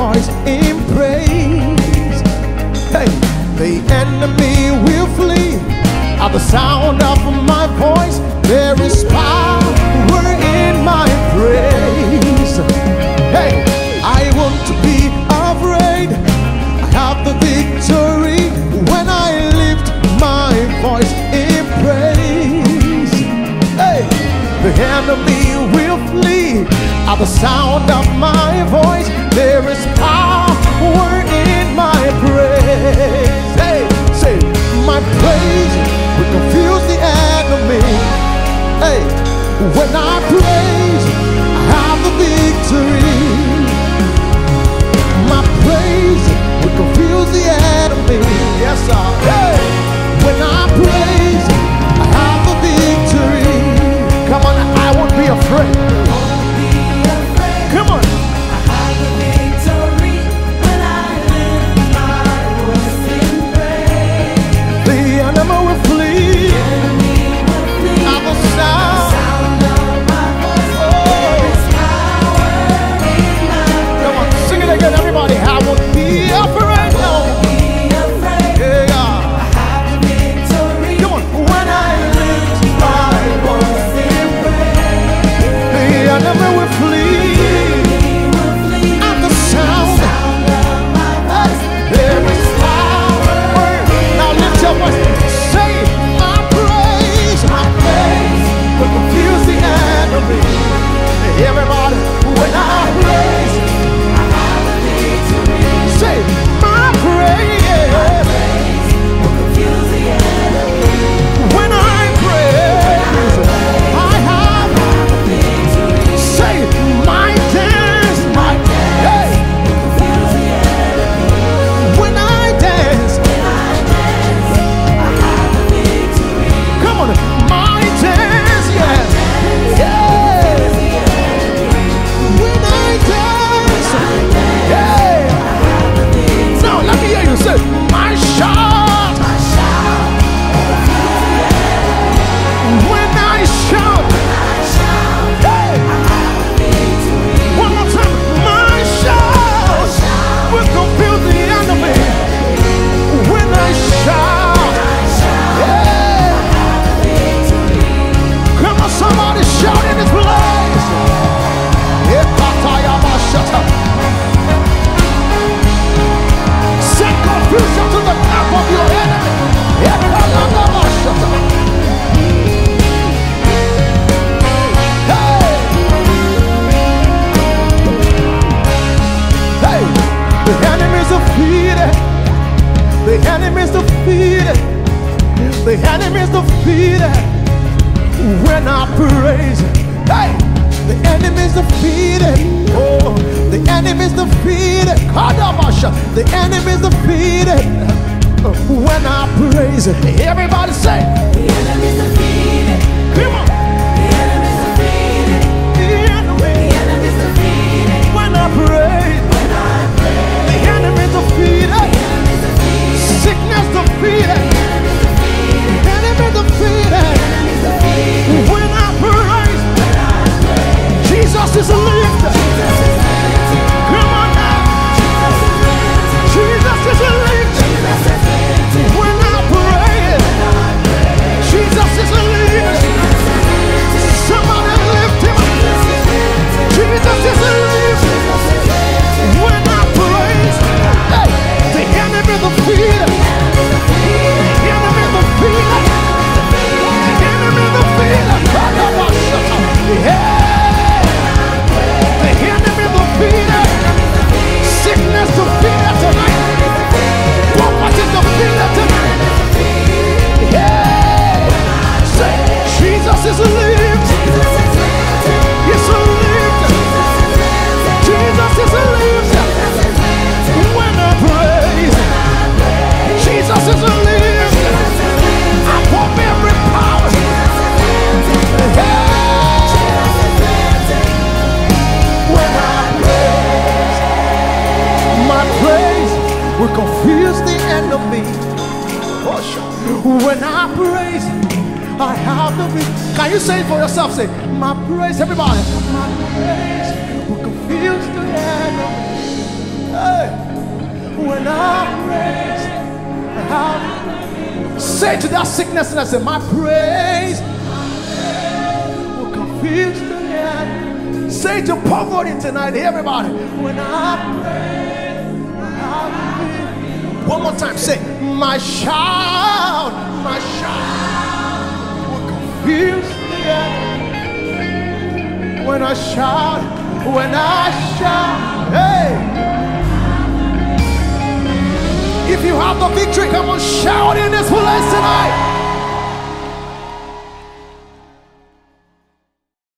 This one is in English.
voice in praise. Hey, the enemy will flee at the sound of my voice. There is power in my praise. Hey, I want to be afraid. I have the victory when I lift my voice in praise. Hey, the enemy will flee at the sound of my voice. There is power in my praise. Hey, say, my praise will confuse the enemy. Hey, when I praise, I have the victory. My praise will confuse the enemy. Yes, sir. Hey, when I praise, I have the victory. Come on, I won't be afraid. Come on. I have the victory when I lift my voice in praise. The enemy will flee. The enemy will flee At the sound of my voice. There is power in my praise. Come on, sing it again, everybody. I won't be afraid. No. Be afraid. Yeah. I have the victory Come on. when I lift my voice in praise. The enemy will flee. At the sound. There is power. Now lift your voice. Say, my praise will confuse the enemy. Everybody, when I praise, say, my praise when I praise, I have. Say, my dance, hey, when I dance, come on, my dance, yes, yeah. When I dance, yeah. Now let me hear you say, my shout, when I shout, hey. One more time, my shout will confuse the enemy. When I shout, yeah. Come on, somebody shout in this place. Send confusion to the camp of your enemy. Everybody, hey, the enemy's defeated. The enemy's defeated. The enemy's defeated. When I praise, hey, the enemy's defeated. Oh, the enemy's defeated. Kadabasha, the enemy's defeated. When I praise, everybody say, The enemy's defeated. come on. The enemy's defeated. The enemy, The enemy's defeated. when I praise, When I pray, the enemy's defeated. the enemy's defeated. Sickness defeated. The enemy's defeated. The enemy defeated. The enemy's defeated. When I praise, When I pray, Jesus is lifted. Jesus is lifted. Come on now. Jesus is lifted. Jesus is lifted. Jesus is lifted. When I praise, When I pray, Jesus is lifted. Jesus is lifted. Somebody lift him up. Jesus is lifted. Jesus is lifted. Jesus is lifted. When I praise, hey, the enemy defeated. The enemy's defeated. The enemy defeated. The enemy defeated. Yeah. The enemy defeated. Sickness defeated tonight. Poverty defeated tonight. Yeah. Say, Jesus is lifted. Jesus is lifted. He's lifted. Jesus is lifted. When I praise, Jesus is lifted. Above every power. Yeah. When I praise, my praise will confuse the enemy. Oh, sure. When I praise, I have the victory. Can you say it for yourself? Say, my praise, everybody. My praise will confuse the enemy. Say to that sickness and I say, my praise will confuse the enemy. Say to poverty tonight, everybody, when I pray, one more time, say, my shout will confuse the enemy. When I shout, hey. If you have the victory, come on, shout in this place tonight.